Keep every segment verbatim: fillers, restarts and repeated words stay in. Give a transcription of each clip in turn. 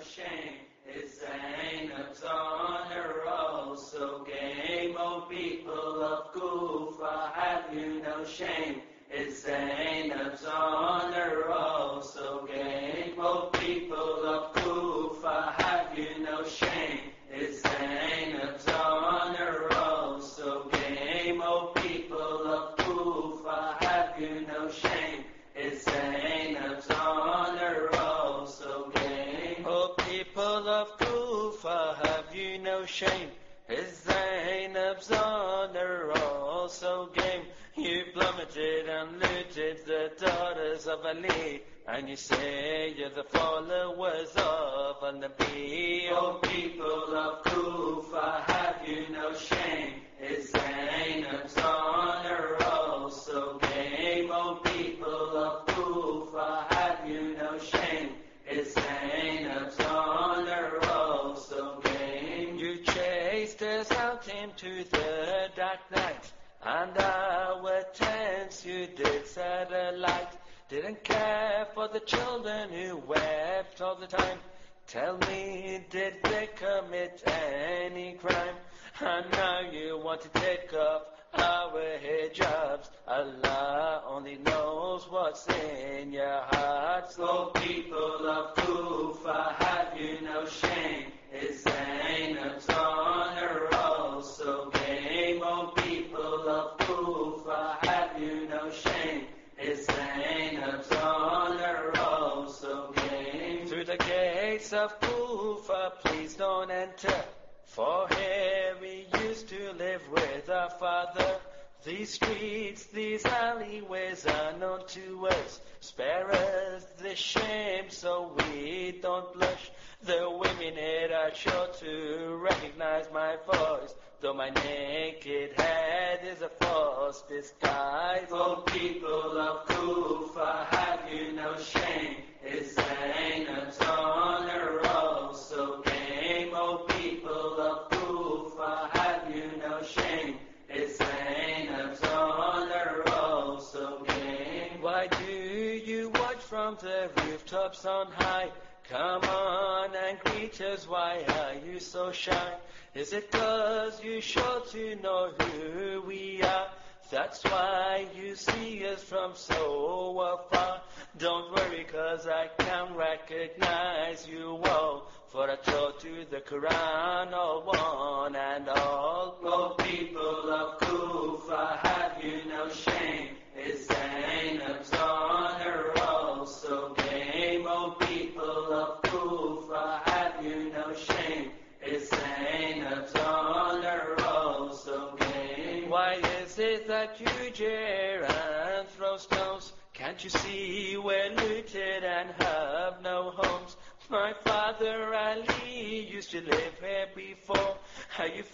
shame. It's Zainab's on her roll. So game, oh people of Kufa, have you no shame? It's Zainab's on her roll. So game, oh people of Kufa, have you no shame? It's Zainab's on her roll. So game, oh people of Kufa, have you no shame? It's Zainab's on her roll. So game, oh people of Kufa, have you no shame? It's Zainab's on her roll. So game, you plummeted and looted the daughters of Ali, and you say you're the followers of Al-Nabi. Oh people of Kufa, have you no shame? It's Zainab's on her roll. So game, oh people of Kufa, have you no shame? It's Zainab's on her roll. So game, you chased us out into the dark night, and our tents you did set alight. Didn't care for the children who wept all the time. Tell me, did they commit any crime? And now you want to take off our hijabs. Allah only knows what's in your hearts. Oh people of Kufa, have you no shame? It's Zainab's on her roll. So game, oh people of Kufa, have you no shame? It's Zainab's on her roll. So game, through the gates of Kufa, please don't enter, for here we used to live with our father. These streets, these alleyways are known to us. Spare us the shame so we don't blush. The women here are sure to recognize my voice, though my naked head is a false disguise. Oh people of Kufa, have you no shame? It's Zainab's on her roll. So game, oh people of Kufa, have you no shame? It's Zainab's on her roll. So game, why do you watch from the rooftops on high? Come on and greet us, why are you so shy? Is it 'cause you sure to know who we are? That's why you see us from so afar. Don't worry 'cause I can recognize you all, for I taught you the Quran, all one and all. Oh people of Kufa, have you no shame? It's Zainab's on her roll. So game, oh people of Kufa, have you no shame? It's Zainab's on her roll. So game, why is it that you jeer and throw stones? Can't you see we're looted and have no homes? My father Ali used to live here before. Have you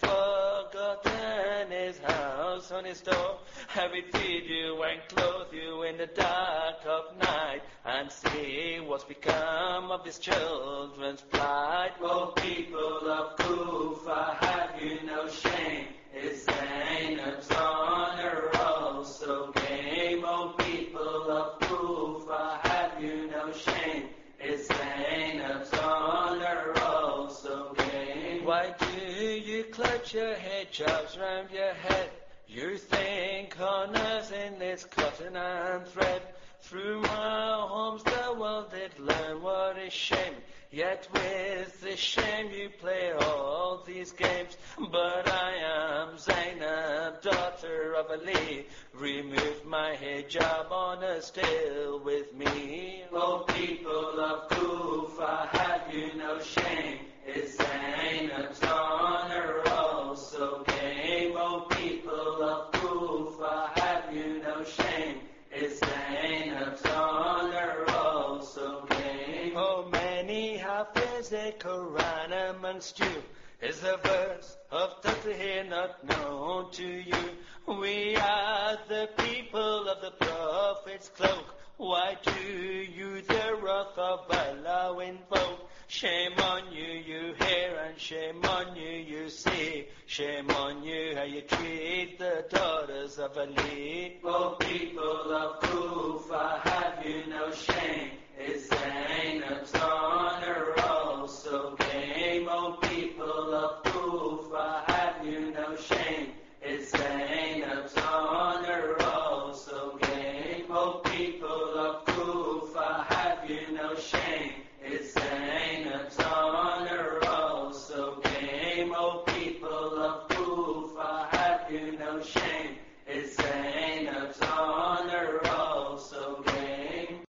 forgotten his house on his door? Have we feed you and clothe you in the dark of night? And see what's become of his children's plight. Oh people of Kufa, have you no shame? It's Zainab's on her roll. So game, oh people of Kufa, have you no shame? It's Zainab's on her roll. So game, why do you clutch your hijabs round your head? You think on us in this cotton and thread. Through my homes the world did learn what is shame. Yet with this shame you play all these games. But I am Zainab, daughter of Ali. Remove my hijab, honor still with me. Oh people of Kufa, have you no shame? It's Zainab's on her roll. So game, oh people of Kufa, have you no shame? It's Zainab's on her roll. So game, oh many hafiz a Quran amongst you. Is the verse of Tatahir not known to you? We are the people of the Prophet's cloak. Why do you the wrath of Allah invoke? Shame on you, you hear, and shame on you, you see. Shame on you, how you treat the daughters of Ali. Oh people of Kufa, have you no shame? It's Zainab's on her roll. So people of Kufa, have you no shame?